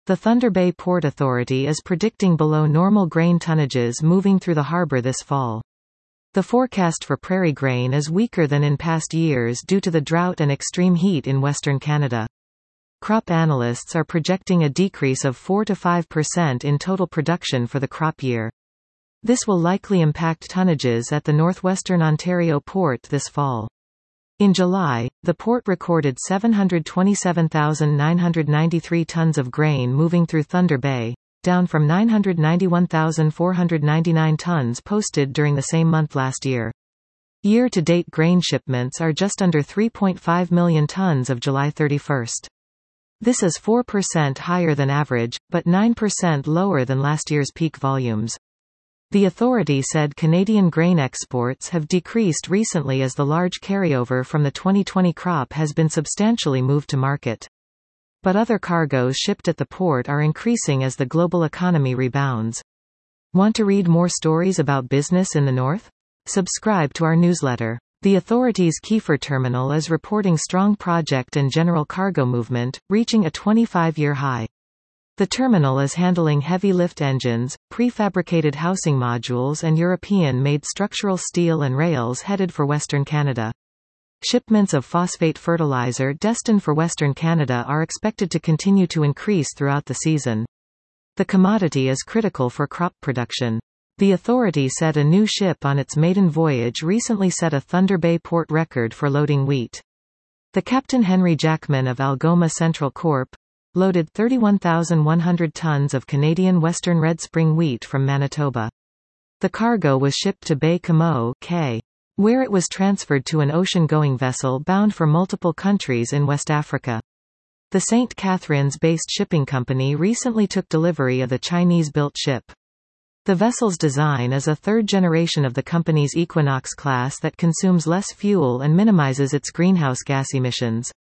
The Thunder Bay Port Authority is predicting below normal grain tonnages moving through the harbor this fall. The forecast for prairie grain is weaker than in past years due to the drought and extreme heat in Western Canada. Crop analysts are projecting a decrease of 4 to 5% in total production for the crop year. This will likely impact tonnages at the Northwestern Ontario port this fall. In July, the port recorded 727,993 tons of grain moving through Thunder Bay, down from 991,499 tons posted during the same month last year. Year-to-date grain shipments are just under 3.5 million tons of July 31. This is 4% higher than average, but 9% lower than last year's peak volumes. The authority said Canadian grain exports have decreased recently as the large carryover from the 2020 crop has been substantially moved to market. But other cargoes shipped at the port are increasing as the global economy rebounds. Want to read more stories about business in the north? Subscribe to our newsletter. The authority's Kiefer terminal is reporting strong project and general cargo movement, reaching a 25-year high. The terminal is handling heavy lift engines, prefabricated housing modules and European-made structural steel and rails headed for Western Canada. Shipments of phosphate fertilizer destined for Western Canada are expected to continue to increase throughout the season. The commodity is critical for crop production. The authority said a new ship on its maiden voyage recently set a Thunder Bay port record for loading wheat. The Captain Henry Jackman of Algoma Central Corp. Loaded 31,100 tons of Canadian Western Red Spring wheat from Manitoba. The cargo was shipped to Baie-Comeau, where it was transferred to an ocean-going vessel bound for multiple countries in West Africa. The St. Catharines-based shipping company recently took delivery of the Chinese-built ship. The vessel's design is a third generation of the company's Equinox class that consumes less fuel and minimizes its greenhouse gas emissions.